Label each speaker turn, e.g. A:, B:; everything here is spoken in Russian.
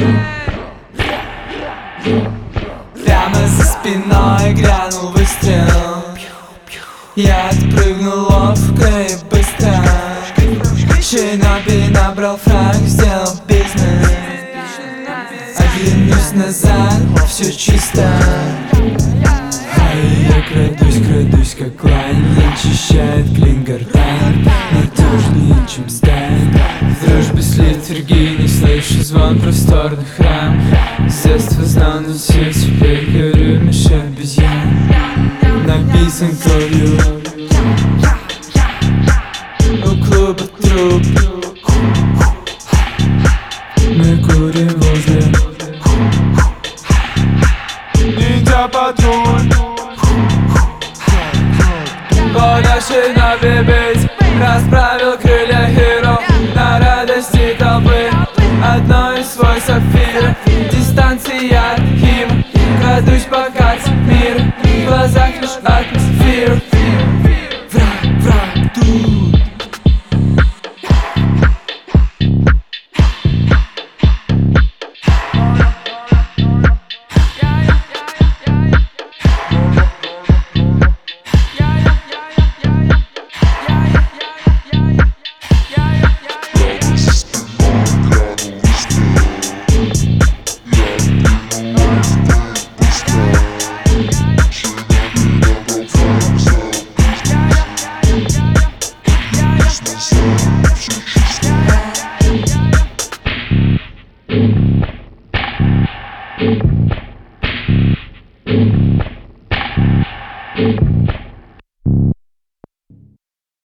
A: Прямо за спиной грянул выстрел. Я отпрыгнул ловко и быстро. Шиноби набрал фраг, сделал бизнес. Оглянусь назад, все чисто. А я крадусь, как лань. Очищает клин гортань, надежнее, чем сталь. В дружбе с литургией слышу звон просторных рам. С детства знал, но все теперь говорю, меж обезьян. Написан кровью у клуба труп. Мы курим возле, идя патруль. Года шиноби быть, расправил крылья хиро. На радости толпы одной свой сапфир. Дистанция от хим, крадусь покать мир. В глазах лишь атмосфера.